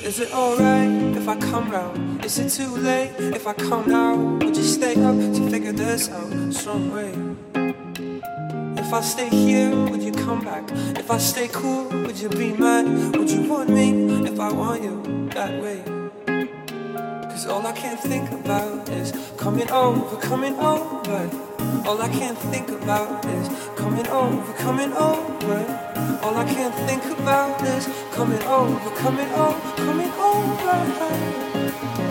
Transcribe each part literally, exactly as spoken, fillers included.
Is it alright if I come round? Is it too late if I come now? Would you stay up to figure this out some way? If I stay here, would you come back? If I stay cool, would you be mad? Would you want me if I want you that way? Cause all I can think about is coming over, coming over. All I can think about is coming over, coming over. All I can think about is coming over, coming over, coming over.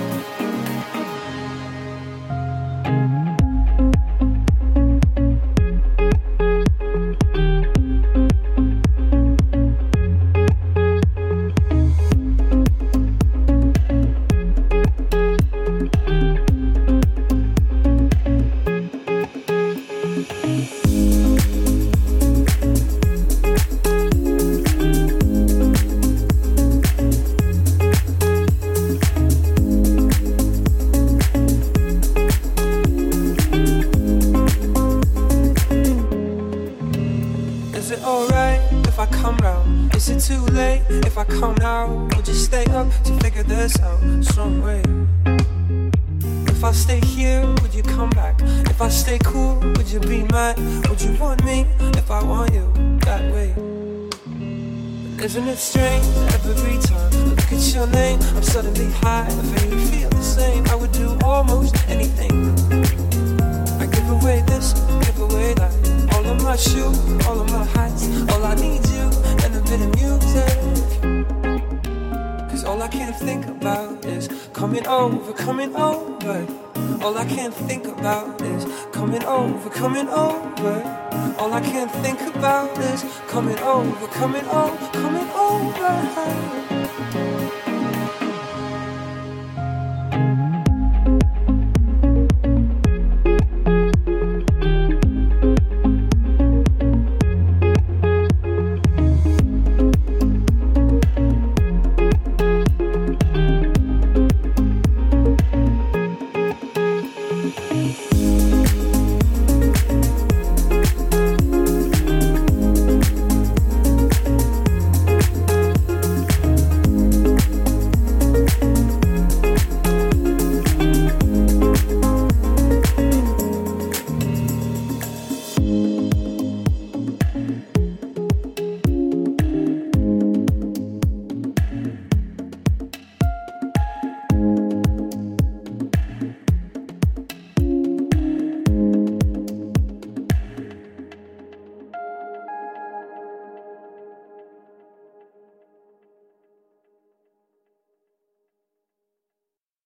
Is it alright if I come round? Is it too late if I come now? Would you stay up to figure this out some way? If I stay here, would you come back? If I stay cool, would you be mad? Would you want me if I want you that way? Isn't it strange every time I look at your name, I'm suddenly high, if you feel the same, I would do almost anything. I give away this, give away that. All of my shoes, all of my hats. All I need you and a bit of music. Cause all I can think about is coming over, coming over. All I can think about is coming over, coming over. All I can think about is coming over, coming over, coming over.